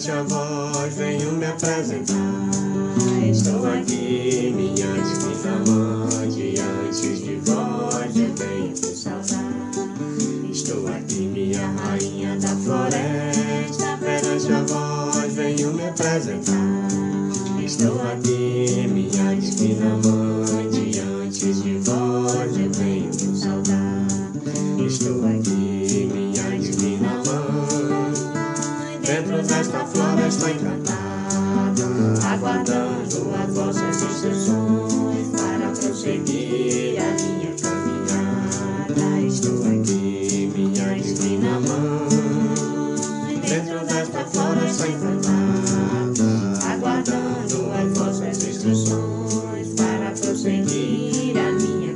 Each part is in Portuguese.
perante a vós venho me apresentar. Estou aqui, minha divina mãe, diante de vós eu venho te saudar. Estou aqui, minha rainha da floresta, perante a vós venho me apresentar. Estou aqui, minha divina mãe, diante de vós eu venho te saudar. Estou aqui, minha divina mãe, dentro desta floresta encantada, aguardando as vossas instruções para prosseguir a minha caminhada. Estou aqui, minha divina mãe, dentro desta floresta encantada, aguardando as vossas instruções para prosseguir a minha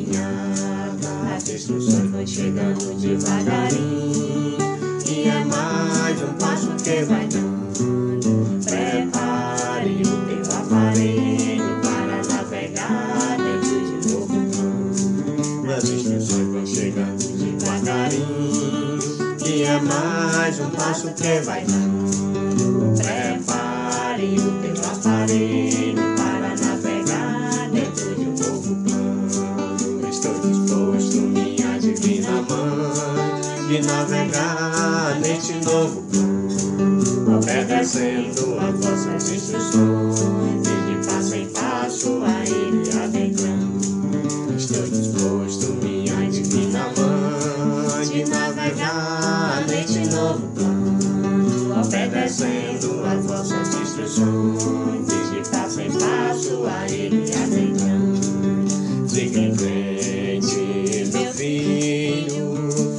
caminhada. As instruções vão chegando devagarinho, e é mais um passo que vai dando. Prepare o teu aparelho para navegar dentro de novo mundo. As instruções vão chegando devagarinho, e é mais um passo que vai dando. Prepare o teu aparelho para navegar dentro de um novo plano. Estou disposto, minha divina mãe, de navegar neste novo plano, obedecendo as vossas instruções e de passo em passo a ele adentrando. Estou disposto, minha divina mãe, de navegar neste novo plano, obedecendo as vossas instruções e de passo em passo a ele adentrando. Siga em frente, meu filho,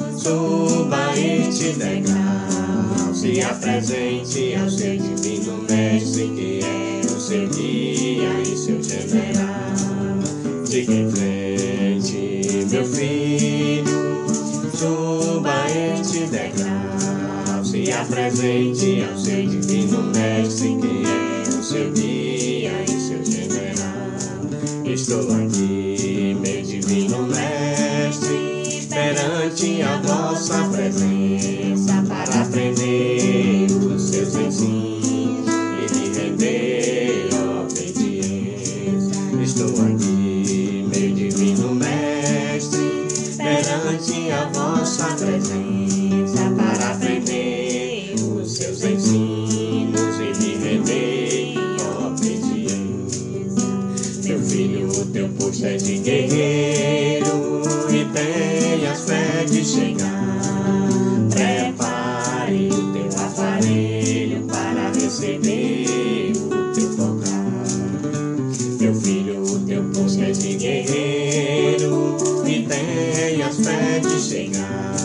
suba este degrau, se apresente ao seu divino mestre, que é o seu guia e seu general. Siga em frente, meu filho, suba este degrau, se apresente ao seu divino mestre, que é o seu guia e seu general. Estou aqui, meu divino mestre, perante a vossa presença, para aprender os seus ensinos e lhe render obediência. Estou aqui, meu divino mestre, perante a vossa presença, para aprender os seus ensinos e lhe render obediência. Meu filho, o teu posto é de guerreiro e tenhas fé de chegar. Prepare o teu aparelho para receber o teu fogar. Meu filho, o teu posto é de guerreiro e tenhas fé de chegar.